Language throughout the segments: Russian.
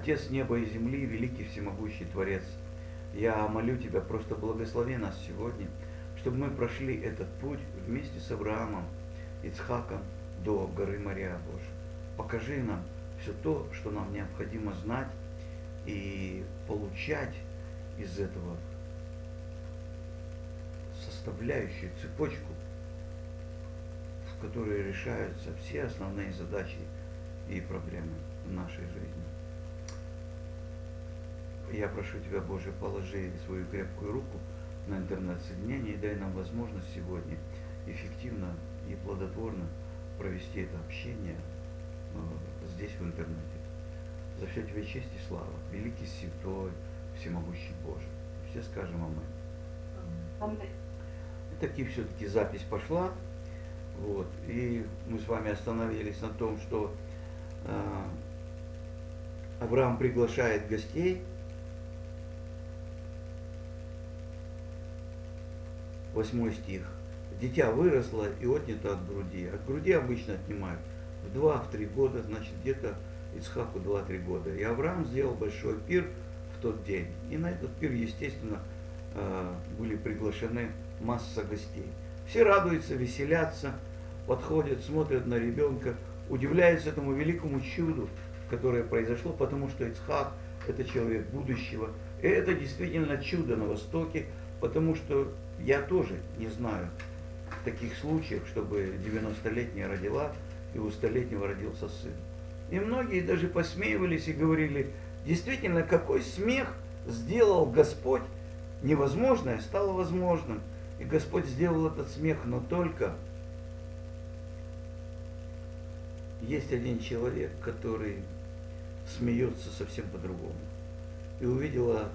Отец неба и земли, великий всемогущий Творец, я молю Тебя, просто благослови нас сегодня, чтобы мы прошли этот путь вместе с Авраамом, Ицхаком до горы Мория, Боже. Покажи нам все то, что нам необходимо знать и получать из этого составляющую цепочку, в которой решаются все основные задачи и проблемы в нашей жизни. Я прошу Тебя, Боже, положи свою крепкую руку на интернет-соединение и дай нам возможность сегодня эффективно и плодотворно провести это общение здесь, в интернете. За все Тебе честь и слава, великий, святой, всемогущий Боже. Все скажем аминь. И таки все-таки запись пошла. Вот, и мы с вами остановились на том, что Авраам приглашает гостей. 8 стих. Дитя выросло и отнято от груди. От груди обычно отнимают в 2-3 года, значит где-то Ицхаку 2-3 года. И Авраам сделал большой пир в тот день. И на этот пир, естественно, были приглашены масса гостей. Все радуются, веселятся, подходят, смотрят на ребенка, удивляются этому великому чуду, которое произошло, потому что Ицхак – это человек будущего. И это действительно чудо на Востоке, потому что я тоже не знаю таких случаев, чтобы 90-летняя родила и у 100-летнего родился сын. И многие даже посмеивались и говорили, действительно, какой смех сделал Господь, невозможное стало возможным. И Господь сделал этот смех, но только есть один человек, который смеется совсем по-другому. И увидела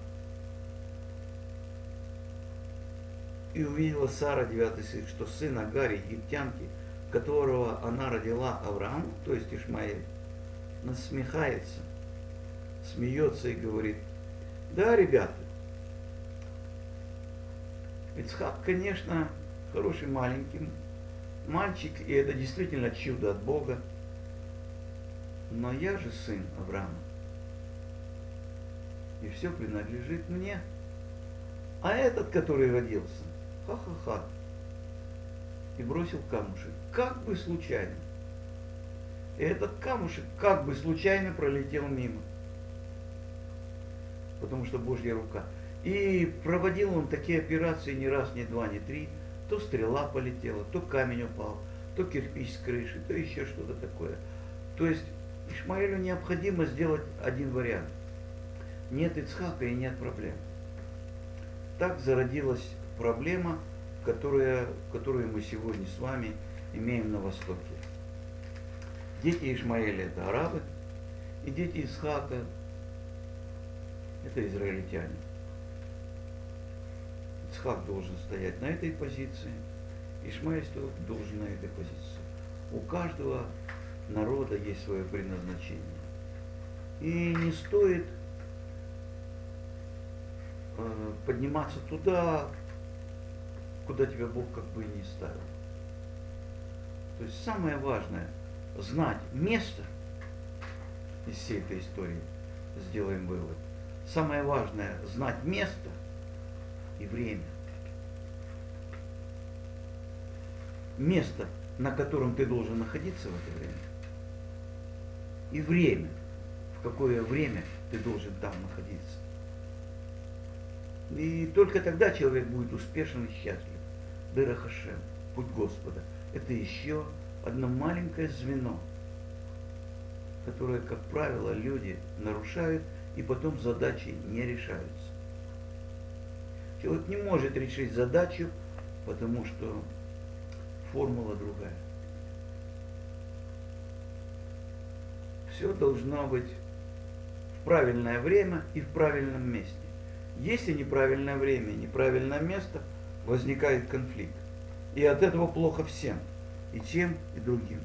Сара, 9 стих, что сын Агари, египтянки, которого она родила Аврааму, то есть Ишмаэль, насмехается, смеется и говорит, да, ребята, Ицхак, конечно, хороший маленький мальчик, и это действительно чудо от Бога, но я же сын Авраама, и все принадлежит мне. А этот, который родился, ха-ха-ха, и бросил камушек, как бы случайно. И этот камушек как бы случайно пролетел мимо, потому что Божья рука. И проводил он такие операции не раз, не два, не три. То стрела полетела, то камень упал, то кирпич с крыши, то еще что-то такое. То есть Ишмаэлю необходимо сделать один вариант. Нет Ицхака и нет проблем. Так зародилась проблема, которую мы сегодня с вами имеем на Востоке. Дети Ишмаэля – это арабы, и дети Исхака – это израильтяне. Ицхак должен стоять на этой позиции, Ишмаэль должен на этой позиции. У каждого народа есть свое предназначение. И не стоит подниматься туда, куда тебя Бог как бы и не ставил. То есть самое важное – знать место из всей этой истории, сделаем вывод. Самое важное – знать место и время. Место, на котором ты должен находиться в это время. И время, в какое время ты должен там находиться. И только тогда человек будет успешен и счастлив. Дыра Хашем, путь Господа. Это еще одно маленькое звено, которое, как правило, люди нарушают и потом задачи не решаются. Человек не может решить задачу, потому что формула другая. Все должно быть в правильное время и в правильном месте. Если неправильное время, неправильное место, возникает конфликт. И от этого плохо всем, и тем, и другим.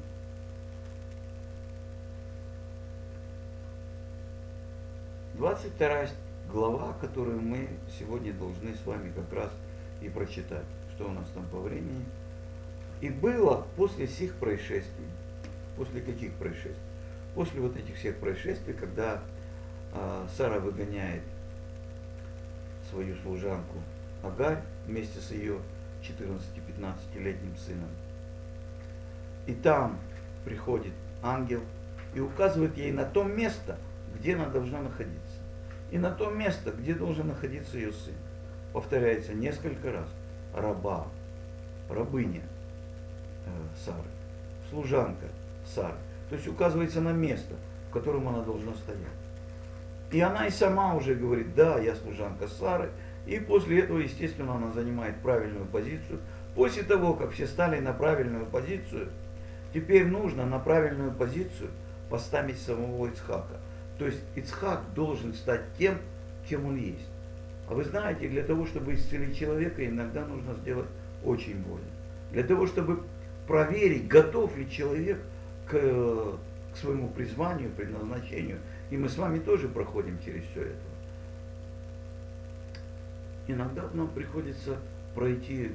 Двадцать вторая глава, которую мы сегодня должны с вами как раз и прочитать. Что у нас там по времени? И было после сих происшествий. После каких происшествий? После вот этих всех происшествий, когда Сара выгоняет свою служанку Агарь вместе с ее 14-15-летним сыном. И там приходит ангел и указывает ей на то место, где она должна находиться. И на то место, где должен находиться ее сын. Повторяется несколько раз. Раба, рабыня Сары, служанка Сары. То есть указывается на место, в котором она должна стоять. И она и сама уже говорит, да, я служанка Сары. И после этого, естественно, она занимает правильную позицию. После того, как все стали на правильную позицию, теперь нужно на правильную позицию поставить самого Ицхака. То есть Ицхак должен стать тем, кем он есть. А вы знаете, для того, чтобы исцелить человека, иногда нужно сделать очень больно. Для того, чтобы проверить, готов ли человек к своему призванию, предназначению. И мы с вами тоже проходим через все это. Иногда нам приходится пройти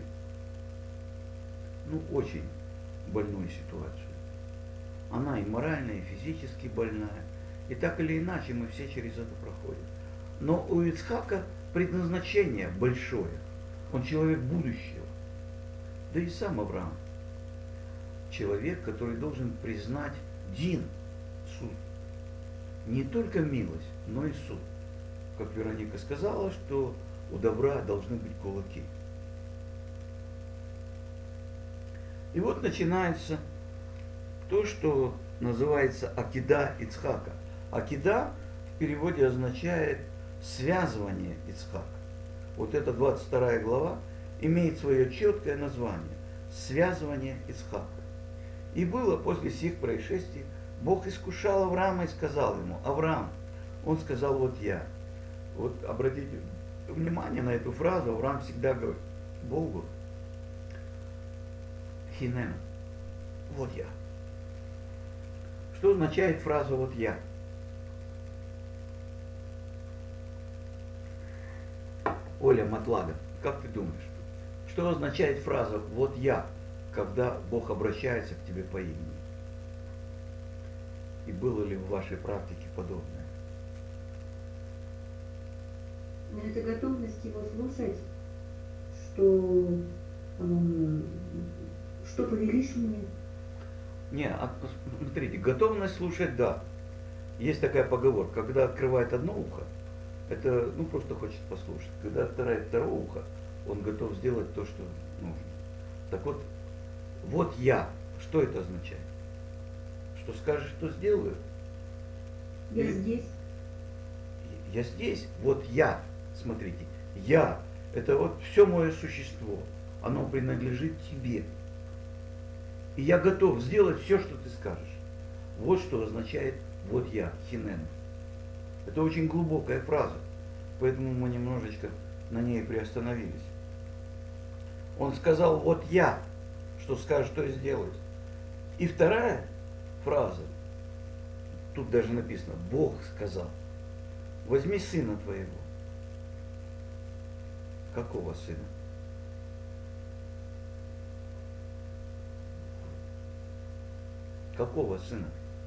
очень больную ситуацию. Она и морально, и физически больная. И так или иначе мы все через это проходим. Но у Ицхака предназначение большое. Он человек будущего. Да и сам Авраам. Человек, который должен признать дин, суд. Не только милость, но и суд. Как Вероника сказала, что у добра должны быть кулаки. И вот начинается то, что называется акида Ицхака. Акида в переводе означает связывание Ицхака. Вот эта 22 глава имеет свое четкое название – связывание Ицхака. И было после сих происшествий, Бог искушал Авраама и сказал ему: Авраам, он сказал: вот я. Вот обратите внимание на эту фразу, Авраам всегда говорит Богу: хинен, вот я. Что означает фраза «вот я»? Оля Матлага, как ты думаешь, что означает фраза «вот я», когда Бог обращается к тебе по имени? И было ли в вашей практике подобное? Это готовность его слушать, что повелишь мне. Не, смотрите, готовность слушать, да. Есть такая поговорка, когда открывает одно ухо, это просто хочет послушать. Когда открывает второе ухо, он готов сделать то, что нужно. Так вот я, что это означает? Что скажешь, что сделаю? Я здесь. Я здесь, вот я, смотрите, я, это вот все мое существо, оно принадлежит тебе. И я готов сделать все, что ты скажешь. Вот что означает «вот я», хинен. Это очень глубокая фраза, поэтому мы немножечко на ней приостановились. Он сказал: вот я, что скажешь, то и сделаю. И вторая фраза, тут даже написано: Бог сказал: возьми сына твоего. Какого сына? Какого сына?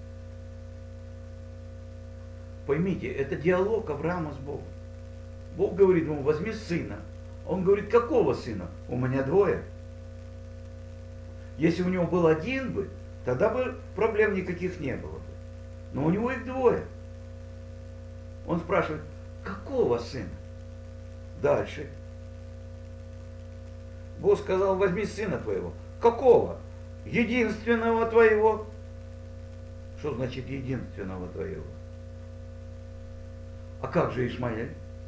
Поймите, это диалог Авраама с Богом. Бог говорит ему: возьми сына. Он говорит: какого сына? У меня двое. Если у него был один бы, тогда бы проблем никаких не было бы. Но у него их двое. Он спрашивает: какого сына? Дальше. Бог сказал: возьми сына твоего. Какого? Единственного твоего. Что значит единственного твоего? А как же Ишмаэль?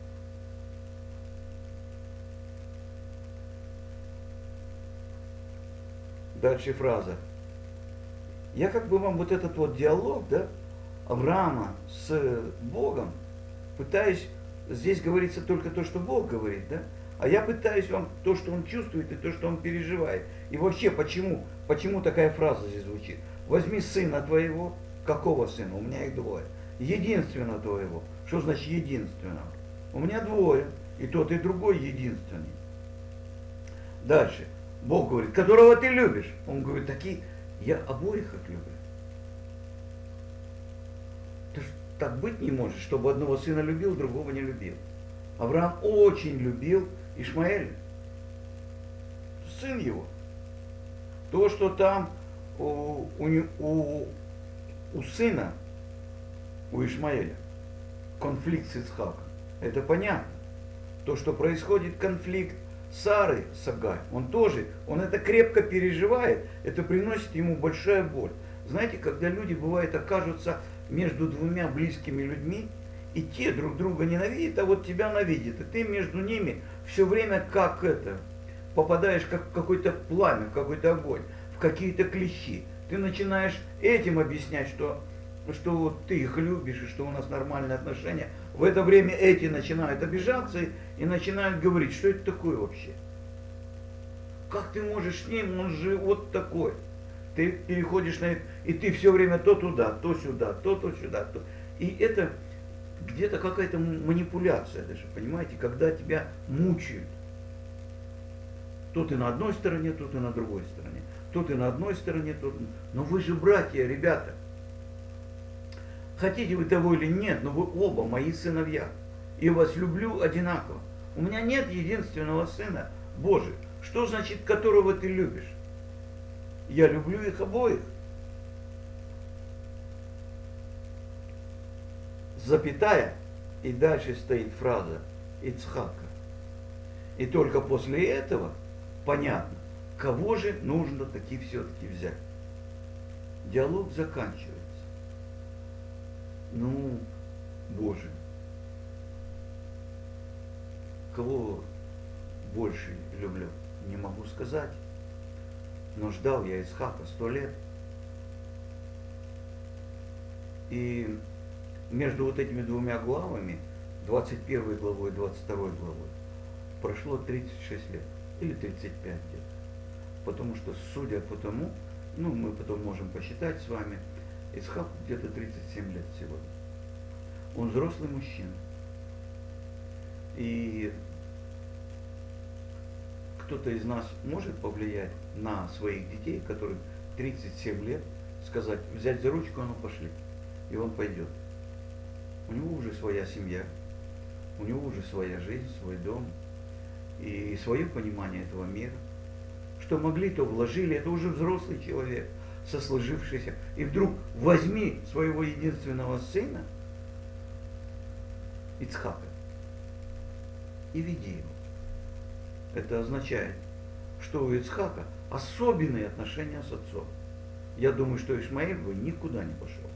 Дальше фраза. Я как бы вам вот этот вот диалог, да, Авраама с Богом, пытаюсь, здесь говорится только то, что Бог говорит, да, а я пытаюсь вам то, что он чувствует и то, что он переживает. И вообще, почему такая фраза здесь звучит? Возьми сына твоего. Какого сына? У меня их двое. Единственного твоего. Что значит единственного? У меня двое. И тот, и другой единственный. Дальше. Бог говорит: которого ты любишь. Он говорит: такие, я обоих их люблю. так быть не может, чтобы одного сына любил, другого не любил. Авраам очень любил Ишмаэля, сын его. То, что там у сына, у Ишмаэля, конфликт с Ицхаком, это понятно. То, что происходит конфликт Сары с Агарь, он это крепко переживает, это приносит ему большая боль. Знаете, когда люди, бывает, окажутся между двумя близкими людьми, и те друг друга ненавидят, а вот тебя ненавидят, и ты между ними все время попадаешь как в какое-то пламя, в какой-то огонь, в какие-то клещи. Ты начинаешь этим объяснять, что вот ты их любишь, и что у нас нормальные отношения. В это время эти начинают обижаться и начинают говорить, что это такое вообще. Как ты можешь с ним, он же вот такой. Ты переходишь на это, и ты все время то туда, то сюда, то сюда, то. И это где-то какая-то манипуляция даже, понимаете, когда тебя мучают. То ты на одной стороне, то ты на другой стороне. То ты на одной стороне, то... Но вы же братья, ребята. Хотите вы того или нет, но вы оба мои сыновья. И вас люблю одинаково. У меня нет единственного сына, Боже. Что значит, которого ты любишь? Я люблю их обоих. Запятая, и дальше стоит фраза Ицхака. И только после этого понятно, кого же нужно таки все-таки взять. Диалог заканчивается. Ну, Боже, кого больше люблю, не могу сказать. Но ждал я Ицхака 100 лет. И между вот этими двумя главами, 21 главой и 22 главой, прошло 36 лет. Или 35 где-то. Потому что, судя по тому, мы потом можем посчитать с вами, Ицхаку где-то 37 лет сегодня. Он взрослый мужчина. И кто-то из нас может повлиять на своих детей, которым 37 лет, сказать, взять за ручку, а ну пошли. И он пойдет. У него уже своя семья, у него уже своя жизнь, свой дом и свое понимание этого мира. Что могли, то вложили. Это уже взрослый человек, сосложившийся. И вдруг возьми своего единственного сына, Ицхака, и веди его. Это означает, что у Ицхака особенные отношения с отцом. Я думаю, что Ишмаэль бы никуда не пошел.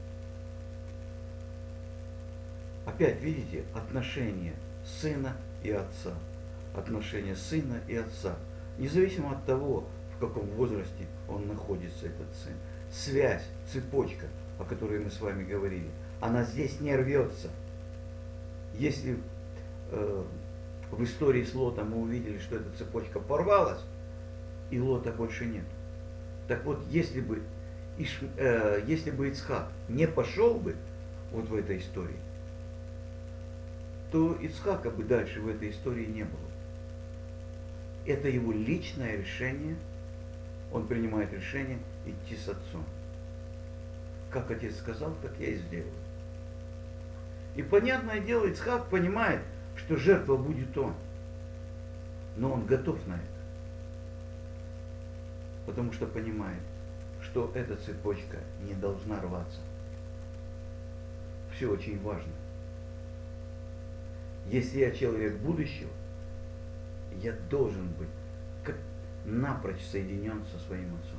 Опять видите, отношения сына и отца. Отношения сына и отца. Независимо от того, в каком возрасте он находится, этот сын. Связь, цепочка, о которой мы с вами говорили, она здесь не рвется. Если в истории с Лотом мы увидели, что эта цепочка порвалась, и Лота больше нет. Так вот, если бы Ицхак не пошел бы вот в этой истории, то Ицхака бы дальше в этой истории не было. Это его личное решение. Он принимает решение идти с отцом. Как отец сказал, так я и сделаю. И понятное дело, Ицхак понимает, что жертва будет он. Но он готов на это. Потому что понимает, что эта цепочка не должна рваться. Все очень важно. Если я человек будущего, я должен быть как напрочь соединен со своим отцом.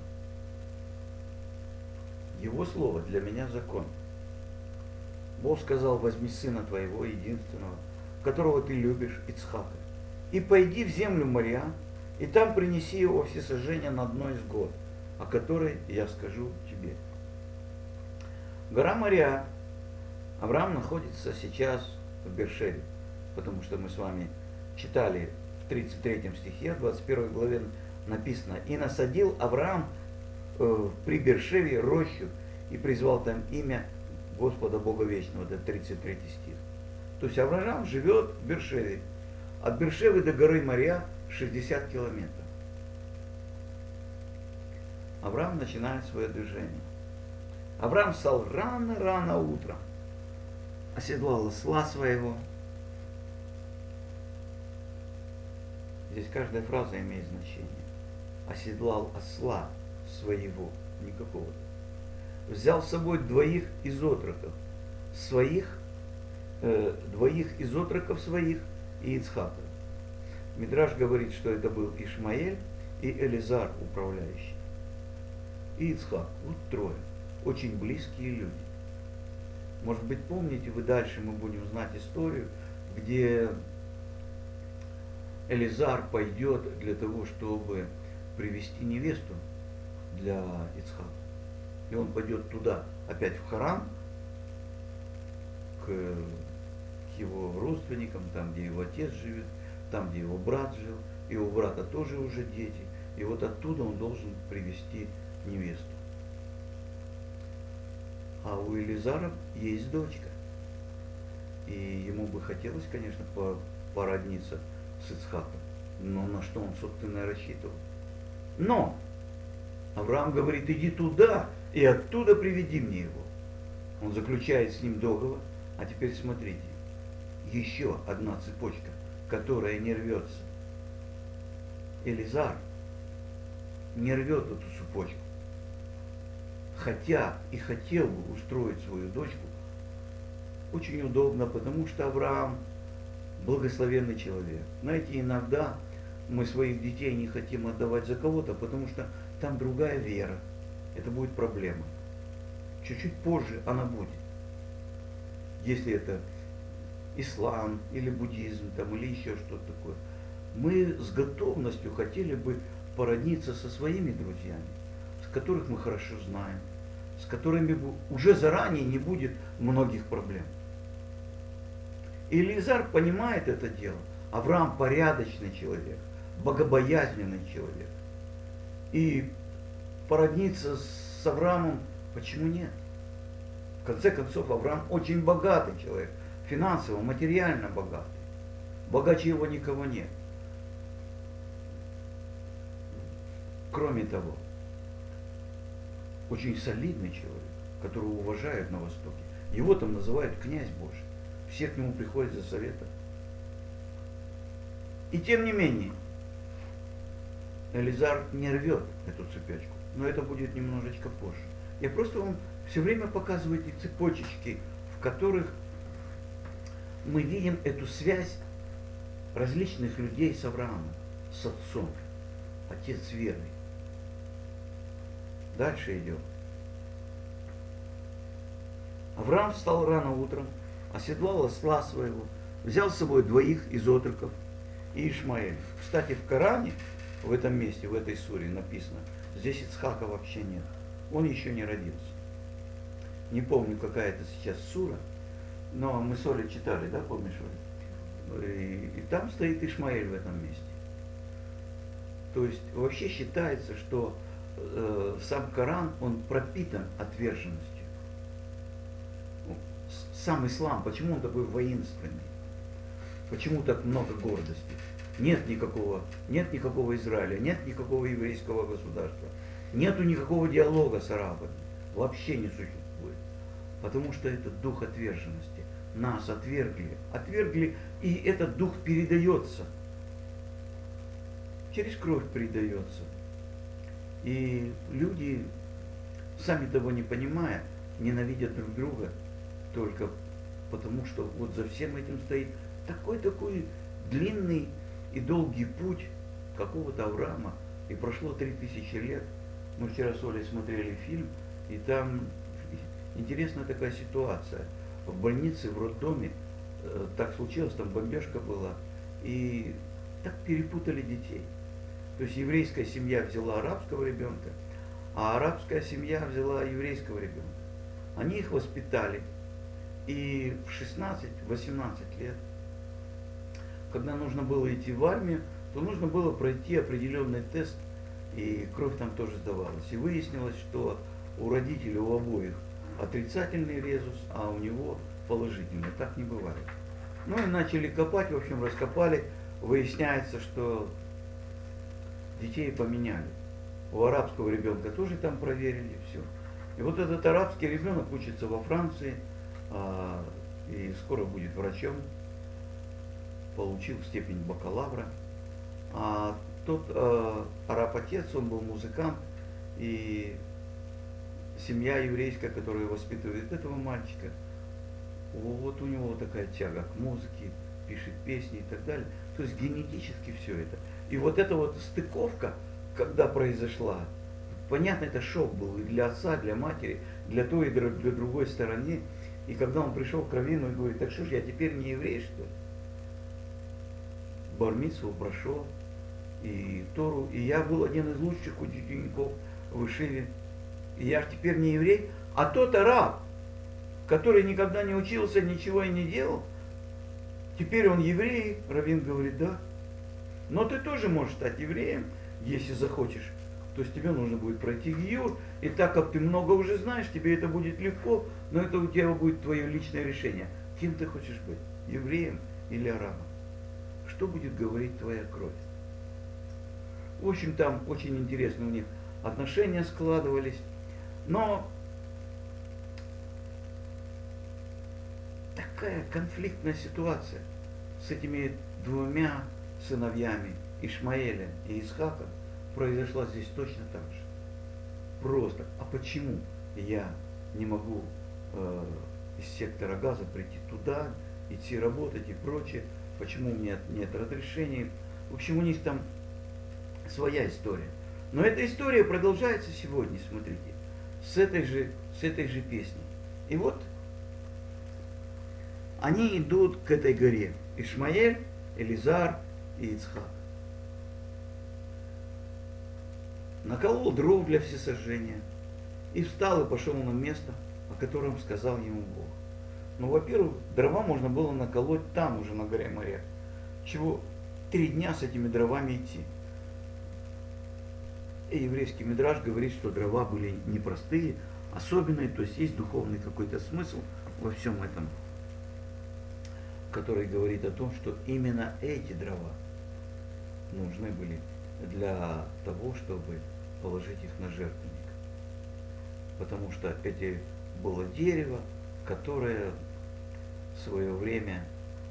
Его слово для меня закон. Бог сказал, возьми сына твоего, единственного, которого ты любишь, Ицхака, и пойди в землю Мория, и там принеси его всесожжение на одно из гор, о которой я скажу тебе. Гора Мория. Авраам находится сейчас в Бершеве, потому что мы с вами читали в 33 стихе, в 21 главе написано, и насадил Авраам при Бершеве рощу и призвал там имя Господа Бога Вечного, это 33 стих. То есть Авраам живет в Бершеве. От Бершевы до горы Мория 60 километров. Авраам начинает свое движение. Авраам встал рано-рано утром. оседлал осла своего. Здесь каждая фраза имеет значение. Оседлал осла своего, не какого-то. Взял с собой двоих из отроков своих, двоих из отроков своих и Ицхака. Мидраш говорит, что это был Ишмаэль и Элизар, управляющий. И Ицхак. Вот трое. Очень близкие люди. Может быть, помните, вы дальше мы будем знать историю, где Элизар пойдет для того, чтобы привести невесту для Ицхака. И он пойдет туда, опять в Харан, к его родственникам, там, где его отец живет, там, где его брат жил, и у брата тоже уже дети. И вот оттуда он должен привести невесту. А у Элизара есть дочка. И ему бы хотелось, конечно, породниться с Ицхаком. Но на что он, собственно, рассчитывал? Но Авраам говорит, иди туда и оттуда приведи мне его. Он заключает с ним договор. А теперь смотрите, еще одна цепочка, которая не рвется. Элизар не рвет эту цепочку. Хотя и хотел бы устроить свою дочку, очень удобно, потому что Авраам благословенный человек. Знаете, иногда мы своих детей не хотим отдавать за кого-то, потому что там другая вера. Это будет проблема. Чуть-чуть позже она будет. Если это ислам или буддизм там, или еще что-то такое. Мы с готовностью хотели бы породниться со своими друзьями, с которых мы хорошо знаем, с которыми уже заранее не будет многих проблем. И Элизар понимает это дело. Авраам порядочный человек, богобоязненный человек. И породниться с Авраамом, почему нет? В конце концов, Авраам очень богатый человек, финансово, материально богатый. Богаче его никого нет. Кроме того, очень солидный человек, которого уважают на Востоке. Его там называют князь Божий. Все к нему приходят за советом. И тем не менее, Элизар не рвет эту цепочку. Но это будет немножечко позже. Я просто вам все время показываю эти цепочечки, в которых мы видим эту связь различных людей с Авраамом, с отцом, отец веры. Дальше идем. Авраам встал рано утром, оседлал осла своего, взял с собой двоих из отроков и Ишмаэль. Кстати, в Коране, в этом месте, в этой суре написано, здесь Ицхака вообще нет. Он еще не родился. Не помню, какая это сейчас сура, но мы с Олей читали, да, помнишь, Оля? И там стоит Ишмаэль в этом месте. То есть вообще считается, что сам Коран, он пропитан отверженностью. Сам ислам, почему он такой воинственный? Почему так много гордости? Нет никакого Израиля, нет никакого еврейского государства, нету никакого диалога с арабами. Вообще не существует. Потому что это дух отверженности. Нас отвергли, и этот дух передается. Через кровь передается. И люди, сами того не понимая, ненавидят друг друга только потому, что вот за всем этим стоит такой длинный и долгий путь какого-то Авраама. И прошло 3000 лет. Мы вчера с Олей смотрели фильм, и там интересная такая ситуация. В больнице, в роддоме, так случилось, там бомбежка была, и так перепутали детей. То есть еврейская семья взяла арабского ребенка, а арабская семья взяла еврейского ребенка. Они их воспитали. И в 16-18 лет, когда нужно было идти в армию, то нужно было пройти определенный тест, и кровь там тоже сдавалась. И выяснилось, что у родителей, у обоих отрицательный резус, а у него положительный. Так не бывает. Ну и начали копать, в общем, раскопали. Выясняется, что детей поменяли. У арабского ребенка тоже там проверили все. И вот этот арабский ребенок учится во Франции, и скоро будет врачом, получил степень бакалавра. А тот араб-отец, он был музыкант, и семья еврейская, которая воспитывает этого мальчика, вот у него такая тяга к музыке, пишет песни и так далее. То есть генетически все это. И вот эта вот стыковка, когда произошла, понятно, это шок был и для отца, для матери, для той и для другой стороны. И когда он пришел к раввину и говорит: так что ж, я теперь не еврей, что ли? Бар-мицву прошел, и Тору, и я был один из лучших учеников в Ишиве. И я ж теперь не еврей, а тот араб, который никогда не учился, ничего и не делал, теперь он еврей. Раввин говорит: да. Но ты тоже можешь стать евреем, если захочешь. То есть тебе нужно будет пройти гиюр, и так как ты много уже знаешь, тебе это будет легко, но это у тебя будет твое личное решение. Кем ты хочешь быть? Евреем или арабом? Что будет говорить твоя кровь? В общем, там очень интересно у них отношения складывались. Но такая конфликтная ситуация с этими двумя сыновьями, Ишмаэлем и Исхаком, произошла здесь точно так же. Просто. А почему я не могу из сектора Газа прийти туда, идти работать и прочее? Почему у меня нет разрешения? В общем, у них там своя история. Но эта история продолжается сегодня, смотрите, с этой же песней. И вот они идут к этой горе. Ишмаэль, Элизар и Ицхак. Наколол дров для всесожжения и встал и пошел на место, о котором сказал ему Бог. Ну, во-первых, дрова можно было наколоть там уже, на горе Море. Чего 3 дня с этими дровами идти? И еврейский мидраш говорит, что дрова были непростые, особенные, то есть есть духовный какой-то смысл во всем этом, который говорит о том, что именно эти дрова нужны были для того, чтобы положить их на жертвенник. Потому что это было дерево, которое в свое время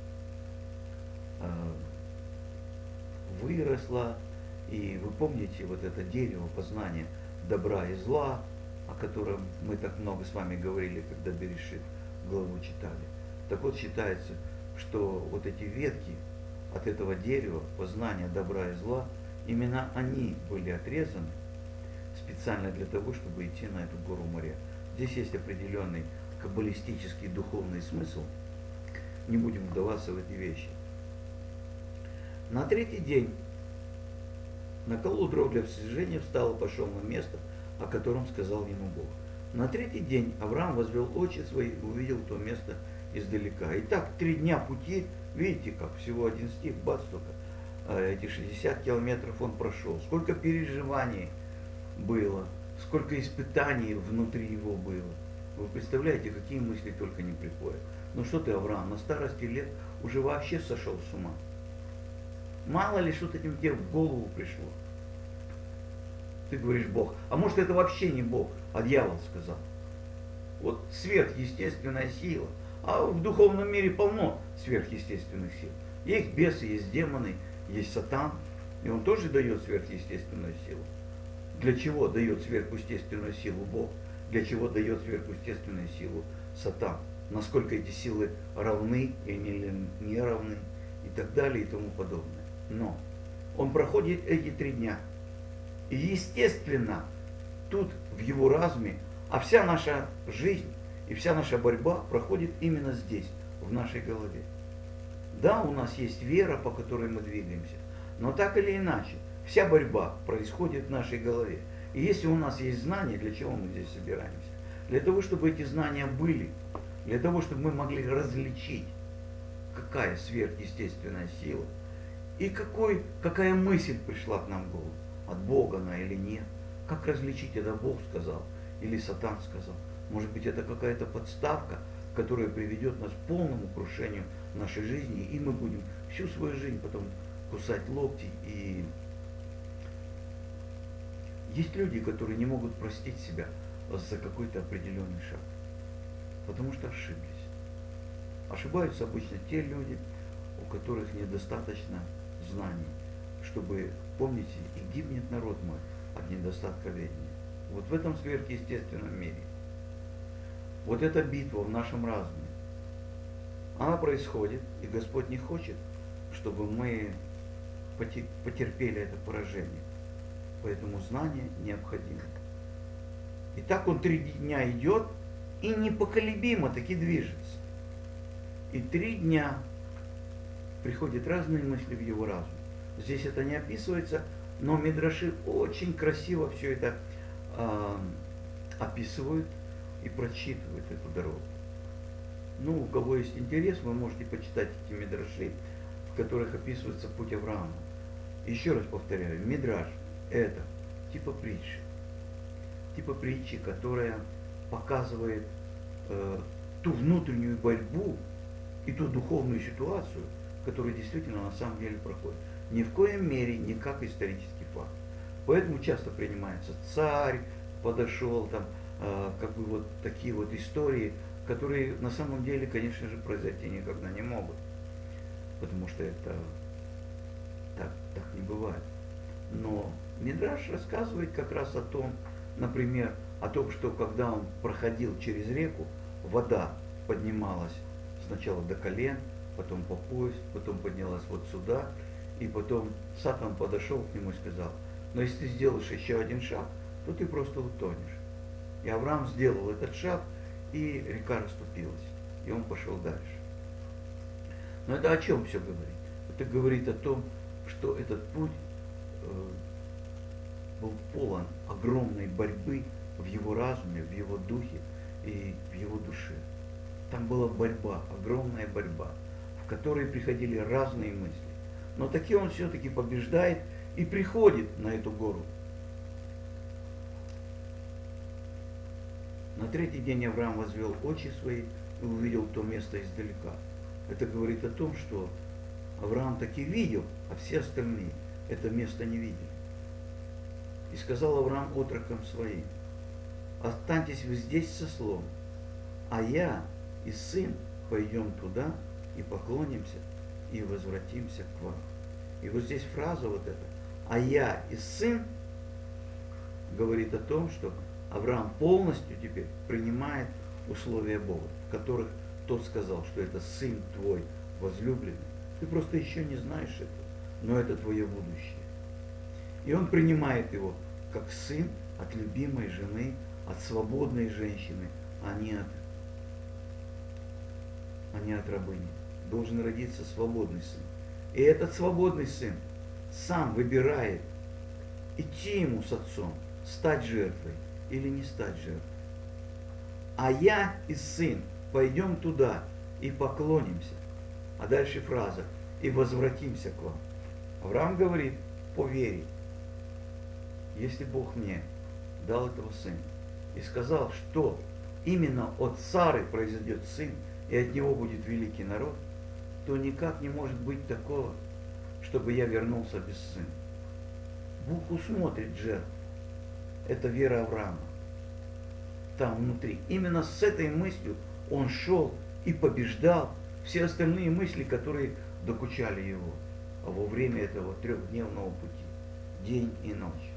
выросло. И вы помните вот это дерево познания добра и зла, о котором мы так много с вами говорили, когда Берешит главу читали. Так вот, считается, что вот эти ветки от этого дерева познания добра и зла, именно они были отрезаны специально для того, чтобы идти на эту гору Море. Здесь есть определенный каббалистический духовный смысл. Не будем вдаваться в эти вещи. На 3-й день наколол дров для всесожжения, встал и пошел на место, о котором сказал ему Бог. На 3-й день Авраам возвел очи свои и увидел то место издалека. Итак, 3 дня пути, видите, как всего 1 стих, бац, только эти 60 километров он прошел. Сколько переживаний было, сколько испытаний внутри его было. Вы представляете, какие мысли только не приходят. Ну что ты, Авраам, на старости лет уже вообще сошел с ума. Мало ли что-то тебе в голову пришло. Ты говоришь Бог. А может это вообще не Бог, а дьявол сказал. Вот сверхъестественная сила. А в духовном мире полно сверхъестественных сил. Есть бесы, есть демоны, есть сатан. И он тоже дает сверхъестественную силу. Для чего дает сверхъестественную силу Бог? Для чего дает сверхъестественную силу сатан? Насколько эти силы равны или не равны? И так далее и тому подобное. Но он проходит эти 3 дня. И естественно, тут в его разуме, а вся наша жизнь и вся наша борьба проходит именно здесь, в нашей голове. Да, у нас есть вера, по которой мы двигаемся, но так или иначе, вся борьба происходит в нашей голове. И если у нас есть знания, для чего мы здесь собираемся? Для того, чтобы эти знания были, для того, чтобы мы могли различить, какая сверхъестественная сила, и какая мысль пришла к нам в голову, от Бога она или нет. Как различить, это Бог сказал или Сатан сказал. Может быть, это какая-то подставка, которая приведет нас к полному крушению нашей жизни, и мы будем всю свою жизнь потом кусать локти. И есть люди, которые не могут простить себя за какой-то определенный шаг, потому что ошиблись. Ошибаются обычно те люди, у которых недостаточно знаний, чтобы, помните, и гибнет народ мой от недостатка ведения. Вот в этом сверхъестественном мире. Вот эта битва в нашем разуме, она происходит, и Господь не хочет, чтобы мы потерпели это поражение. Поэтому знание необходимо. И так он 3 дня идет, и непоколебимо таки движется. И 3 дня приходят разные мысли в его разум. Здесь это не описывается, но мидраши очень красиво все это описывают и прочитывают эту дорогу. Ну, у кого есть интерес, вы можете почитать эти мидраши, в которых описывается путь Авраама. Еще раз повторяю, мидраш – это типа притчи, которая показывает ту внутреннюю борьбу и ту духовную ситуацию, которая действительно на самом деле проходит. Ни в коем мере не как исторический факт. Поэтому часто принимается царь, подошел, там, как бы вот такие вот истории, которые на самом деле, конечно же, произойти никогда не могут. Потому что это так не бывает. Но Мидраш рассказывает как раз о том, например, о том, что когда он проходил через реку, вода поднималась сначала до колен, потом по пояс, потом поднялась вот сюда, и потом Сатан подошел к нему и сказал: но если ты сделаешь еще один шаг, то ты просто утонешь. И Авраам сделал этот шаг, и река расступилась, и он пошел дальше. Но это о чем все говорит? Это говорит о том, что этот путь был полон огромной борьбы в его разуме, в его духе и в его душе. Там была борьба, огромная борьба, в которой приходили разные мысли. Но таки он все-таки побеждает и приходит на эту гору. На 3-й день Авраам возвел очи свои и увидел то место издалека. Это говорит о том, что Авраам таки видел, а все остальные это место не видели. И сказал Авраам отрокам своим: останьтесь вы здесь со слом, а я и сын пойдем туда и поклонимся и возвратимся к вам. И вот здесь фраза вот эта: а я и сын, говорит о том, что Авраам полностью теперь принимает условия Бога, в которых тот сказал, что это сын твой возлюбленный. Ты просто еще не знаешь этого, но это твое будущее. И он принимает его как сын от любимой жены, от свободной женщины, а не от рабыни. Должен родиться свободный сын. И этот свободный сын сам выбирает, идти ему с отцом, стать жертвой или не стать жертвой. А я и сын пойдем туда и поклонимся. А дальше фраза: и возвратимся к вам. Авраам говорит по вере: если Бог мне дал этого сына и сказал, что именно от Сары произойдет сын, и от него будет великий народ, то никак не может быть такого, чтобы я вернулся без сына. Бог усмотрит жертву. Это вера Авраама. Там внутри. Именно с этой мыслью он шел и побеждал все остальные мысли, которые докучали его во время этого 3-дневного пути. День и ночь.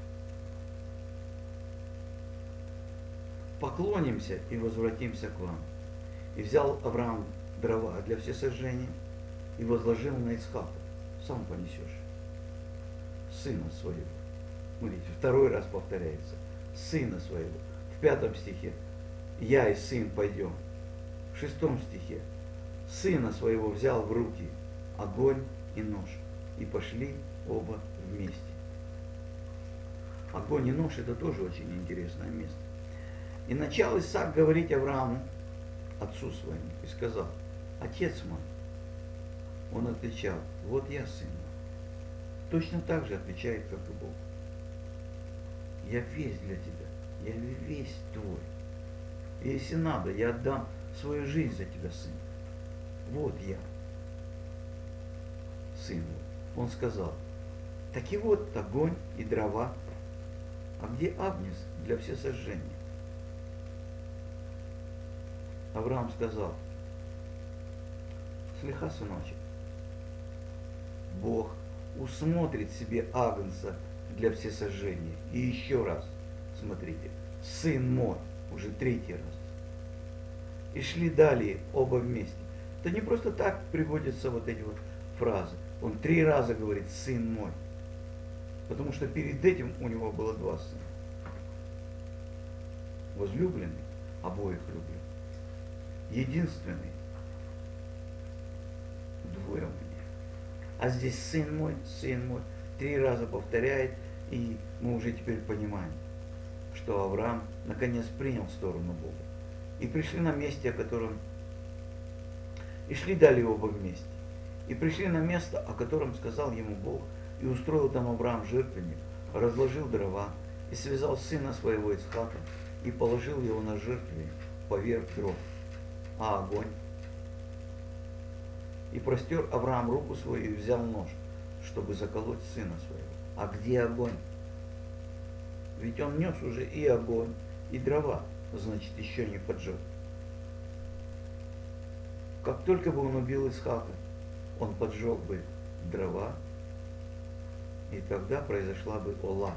Поклонимся и возвратимся к вам. И взял Авраам дрова для всесожжения и возложил на Ицхака. Сам понесешь. Сына своего. Смотрите, 2-й раз повторяется. Сына своего. В 5 стихе: я и сын пойдем. В 6 стихе: сына своего взял в руки огонь и нож, и пошли оба вместе. Огонь и нож — это тоже очень интересное место. И начал Исаак говорить Аврааму, отцу своему, и сказал: отец мой. Он отвечал: вот я, сын мой. Точно так же отвечает, как и Бог. Я весь для тебя, я весь твой. И если надо, я отдам свою жизнь за тебя, сын. Вот я, сын мой. Он сказал: так и вот огонь и дрова, а где агнец для всесожжения? Авраам сказал: слегка, сыночек, Бог усмотрит себе агнца для всесожжения. И еще раз, смотрите, сын мой, уже третий раз. И шли далее оба вместе. Это не просто так приводятся вот эти вот фразы. Он 3 раза говорит «сын мой». Потому что перед этим у него было 2 сына. Возлюбленный, обоих люблю. Единственный, 2 у меня. А здесь сын мой, 3 раза повторяет, и мы уже теперь понимаем, что Авраам наконец принял сторону Бога. И пришли на месте, о котором... И шли далее оба вместе. И пришли на место, о котором сказал ему Бог, и устроил там Авраам жертвенник, разложил дрова, и связал сына своего Ицхака, и положил его на жертвенник поверх дров. А огонь? И простер Авраам руку свою и взял нож, чтобы заколоть сына своего. А где огонь? Ведь он нес уже и огонь, и дрова, значит, еще не поджег. Как только бы он убил Исхака, он поджег бы дрова, и тогда произошла бы Ола.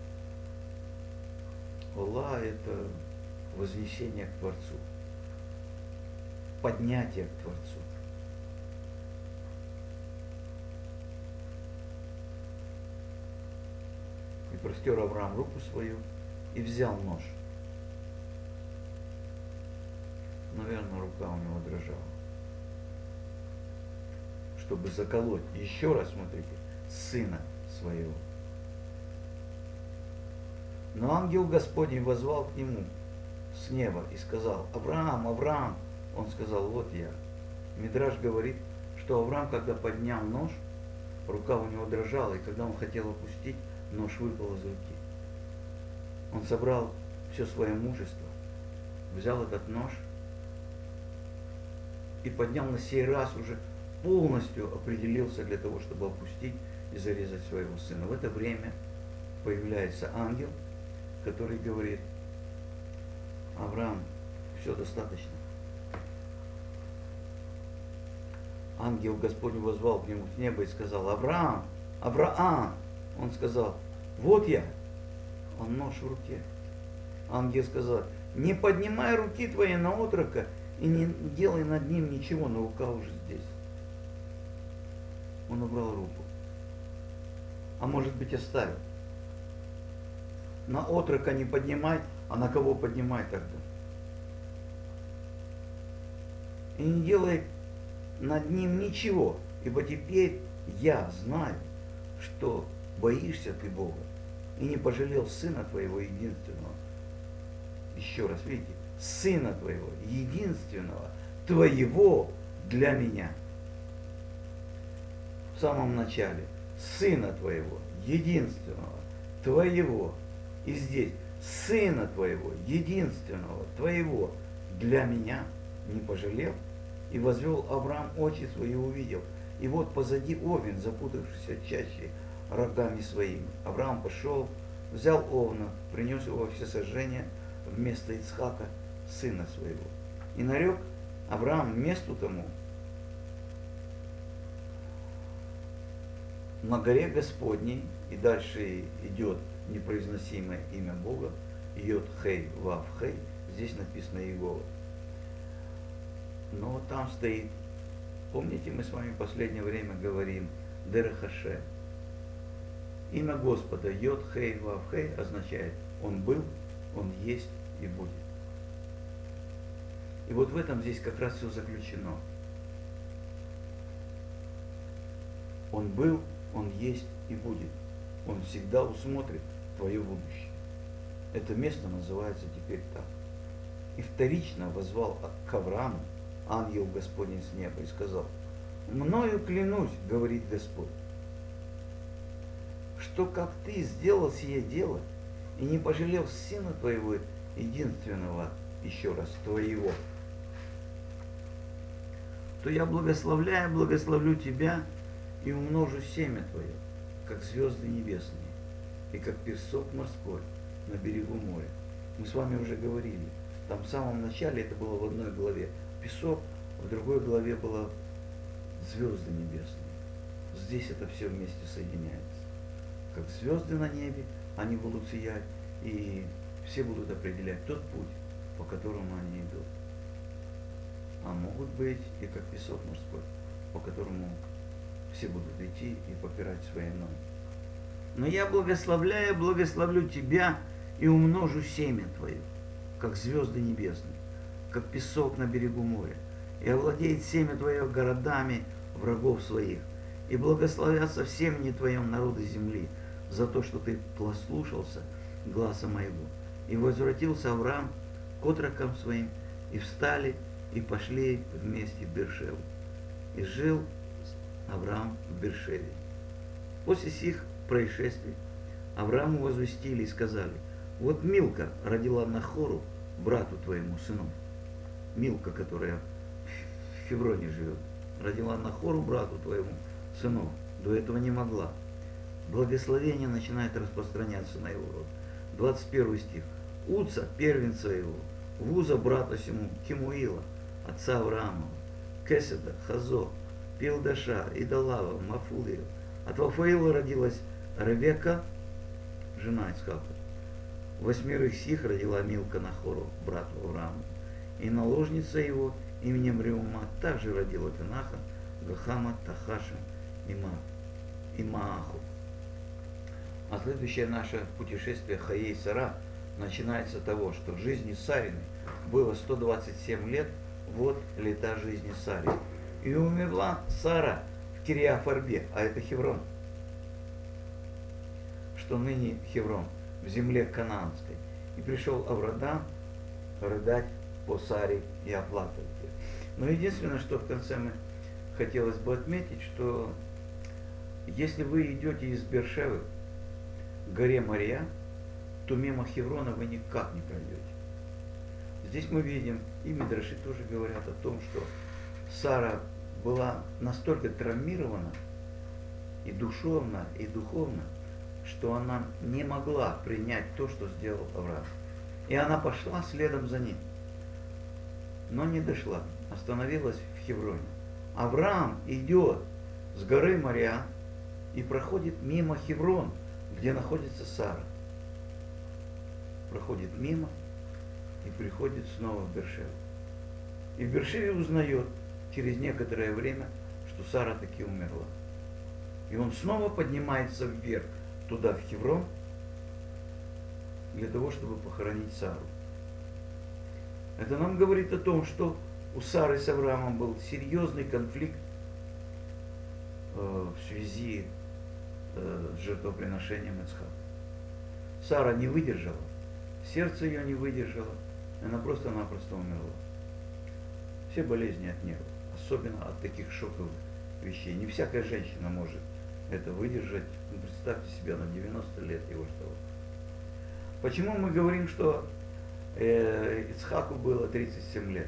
Ола – это вознесение к Творцу, поднятие к Творцу. И простер Авраам руку свою и взял нож. Наверное, рука у него дрожала. Чтобы заколоть, еще раз смотрите, сына своего. Но ангел Господень воззвал к нему с неба и сказал: Авраам, Авраам. Он сказал: вот я. Мидраш говорит, что Авраам, когда поднял нож, рука у него дрожала, и когда он хотел опустить, нож выпал из руки. Он собрал все свое мужество, взял этот нож и поднял на сей раз уже полностью определился для того, чтобы опустить и зарезать своего сына. В это время появляется ангел, который говорит: Авраам, все достаточно. Ангел Господень воззвал к нему с неба и сказал: Авраам, Авраам. Он сказал: вот я. Он нож в руке. Ангел сказал: не поднимай руки твои на отрока и не делай над ним ничего, но рука уже здесь. Он убрал руку. А может быть, оставил. На отрока не поднимай, а на кого поднимай тогда? И не делай над ним ничего, ибо теперь я знаю, что боишься ты Бога, и не пожалел сына твоего единственного. Еще раз, видите, сына твоего единственного, твоего для меня. В самом начале, сына твоего единственного, твоего. И здесь, сына твоего единственного, твоего для меня не пожалел. И возвел Авраам очи свои и увидел. И вот позади овен, запутавшийся чаще рогами своими. Авраам пошел, взял овна, принес его во всесожжение вместо Ицхака, сына своего. И нарек Авраам месту тому на горе Господней, и дальше идет непроизносимое имя Бога, Йод Хей Вав Хей, здесь написано Иегова. Но там стоит, помните, мы с вами в последнее время говорим Дерех Ашем. Имя Господа Йод Хей Вав Хей означает: Он был, Он есть и будет. И вот в этом здесь как раз все заключено. Он был, Он есть и будет. Он всегда усмотрит твое будущее. Это место называется теперь так. И вторично воззвал к Аврааму ангел Господень с неба и сказал: мною клянусь, говорит Господь, что как ты сделал сие дело и не пожалел сына твоего единственного, еще раз, твоего, то я благословлю тебя и умножу семя твое, как звезды небесные, и как песок морской на берегу моря. Мы с вами уже говорили, там в самом начале это было в одной главе песок, в другой главе было звезды небесные. Здесь это все вместе соединяется. Как звезды на небе, они будут сиять, и все будут определять тот путь, по которому они идут. А могут быть и как песок морской, по которому все будут идти и попирать свои ноги. Но я благословлю тебя и умножу семя твое, как звезды небесные, как песок на берегу моря. И овладеет семя твое городами врагов своих. И благословятся в семени твоем народы земли за то, что ты послушался гласа моего. И возвратился Авраам к отрокам своим, и встали, и пошли вместе в Бершеву. И жил Авраам в Бершеве. После сих происшествий Аврааму возвестили и сказали: вот Милка родила Нахору, брату твоему, сынов. Милка, которая в Хевроне живет, родила Нахору, брату твоему, сынов. До этого не могла. Благословение начинает распространяться на его род. 21 стих. Уца, первенца его, Вуза, брата сему, Кемуила, отца Авраамова, Кеседа, Хазо, Пилдаша, Идалава, Мафулиев. От Вафаила родилась Ревека, жена Ицхака. 8 сих родила Милка Нахору, брату Аврааму. И наложница его именем Реума также родила Пенаха, Гахама, Тахаша и Мааху. А следующее наше путешествие Хаей Сара начинается с того, что в жизни Сарины было 127 лет, вот лета жизни Сари. И умерла Сара в Кириафарбе, а это Хеврон, что ныне Хеврон, в земле Канаанской. И пришел Авраам рыдать по Саре и оплакивать ее. Но единственное, что в конце хотелось бы отметить, что если вы идете из Бершевы к горе Мория, то мимо Хеврона вы никак не пройдете. Здесь мы видим, и мидраши тоже говорят о том, что Сара была настолько травмирована и душевно, и духовно, что она не могла принять то, что сделал Авраам. И она пошла следом за ним, но не дошла, остановилась в Хевроне. Авраам идет с горы Мория и проходит мимо Хеврон, где находится Сара. Проходит мимо и приходит снова в Бершеву. И в Бершеве узнает через некоторое время, что Сара таки умерла. И он снова поднимается вверх, туда, в Хеврон, для того, чтобы похоронить Сару. Это нам говорит о том, что у Сары с Авраамом был серьезный конфликт в связи с жертвоприношением Ицхака. Сара не выдержала, сердце ее не выдержало, она просто-напросто умерла. Все болезни от нервов, особенно от таких шоковых вещей. Не всякая женщина может это выдержать. Ну, представьте себе, на 90 лет его что. Почему мы говорим, что Ицхаку было 37 лет?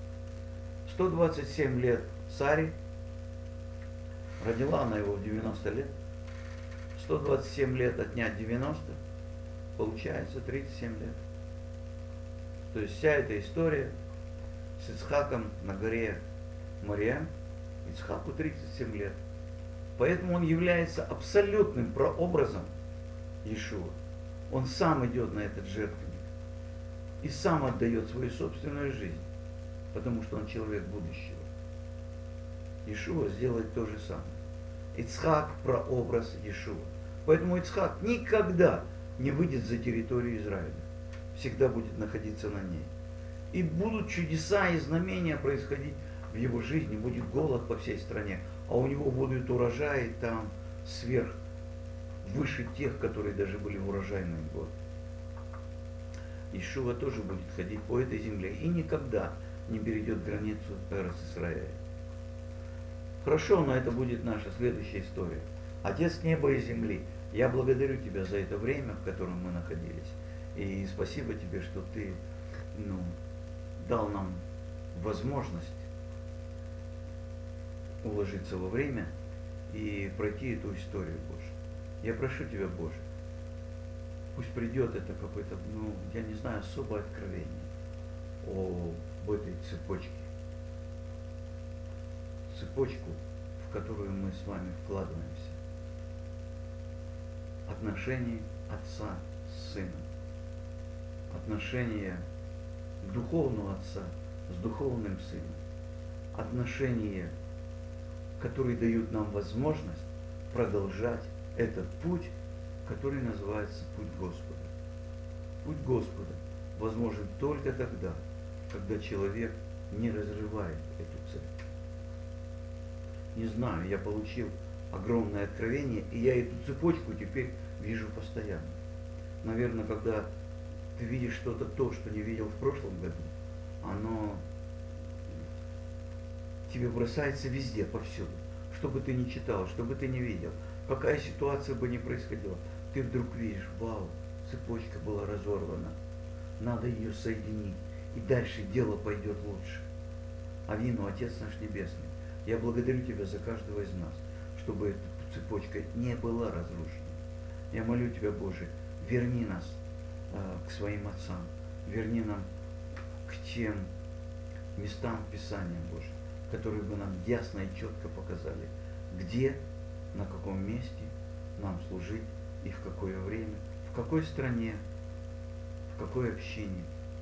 127 лет Саре, родила она его в 90 лет. 127 лет отнять 90, получается 37 лет. То есть вся эта история с Ицхаком на горе Мория, Ицхаку 37 лет. Поэтому он является абсолютным прообразом Иешуа. Он сам идет на этот жертвенник и сам отдает свою собственную жизнь, потому что он человек будущего. Иешуа сделает то же самое. Ицхак – прообраз Иешуа. Поэтому Ицхак никогда не выйдет за территорию Израиля. Всегда будет находиться на ней. И будут чудеса и знамения происходить в его жизни. Будет голод по всей стране. А у него будут урожаи там сверх, выше тех, которые даже были в урожайный год. Иешуа тоже будет ходить по этой земле и никогда не перейдет границу Эрец-Исраэля. Хорошо, но это будет наша следующая история. Отец неба и земли, я благодарю Тебя за это время, в котором мы находились. И спасибо Тебе, что Ты дал нам возможность уложиться во время и пройти эту историю, Боже. Я прошу Тебя, Боже, пусть придет это какое-то, я не знаю, особое откровение об этой цепочке. Цепочку в которую мы с вами вкладываемся. Отношения отца с сыном. Отношения духовного отца с духовным сыном. Отношения, которые дают нам возможность продолжать этот путь, который называется путь Господа. Путь Господа возможен только тогда, когда человек не разрывает эту цепь. Не знаю, я получил огромное откровение, и я эту цепочку теперь вижу постоянно. Наверное, когда ты видишь что-то то, что не видел в прошлом году, оно тебе бросается везде, повсюду. Что бы ты ни читал, что бы ты ни видел, какая ситуация бы ни происходила, ты вдруг видишь, вау, цепочка была разорвана, надо ее соединить, и дальше дело пойдет лучше. Авину, Отец наш Небесный, я благодарю Тебя за каждого из нас, чтобы эта цепочка не была разрушена. Я молю Тебя, Боже, верни нас к своим отцам, верни нам к тем местам Писания, Боже, которые бы нам ясно и четко показали, где, на каком месте нам служить и в какое время, в какой стране, в какое общение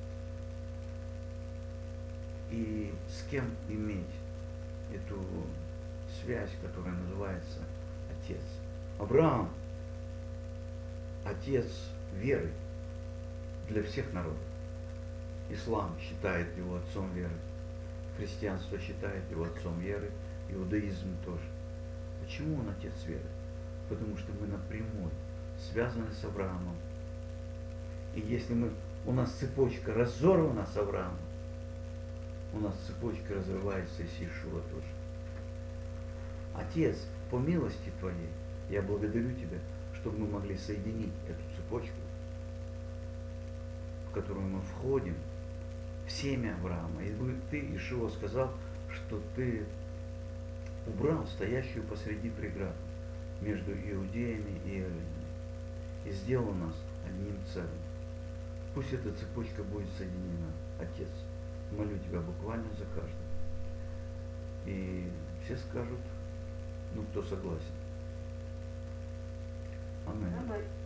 и с кем иметь эту связь, которая называется Отец. Авраам – отец веры для всех народов. Ислам считает его отцом веры, христианство считает его отцом веры, иудаизм тоже. Почему он отец веры? Потому что мы напрямую связаны с Авраамом. И если у нас цепочка разорвана с Авраамом, у нас цепочка разрывается и с Иешуа тоже. Отец, по милости Твоей, я благодарю Тебя, чтобы мы могли соединить эту цепочку, в которую мы входим, в семя Авраама. И Ты, Иешуа, сказал, что Ты убрал стоящую посреди преграду между иудеями и эллинами и сделал нас одним целым. Пусть эта цепочка будет соединена, Отец. Молю Тебя буквально за каждого. И все скажут, кто согласен. Аминь.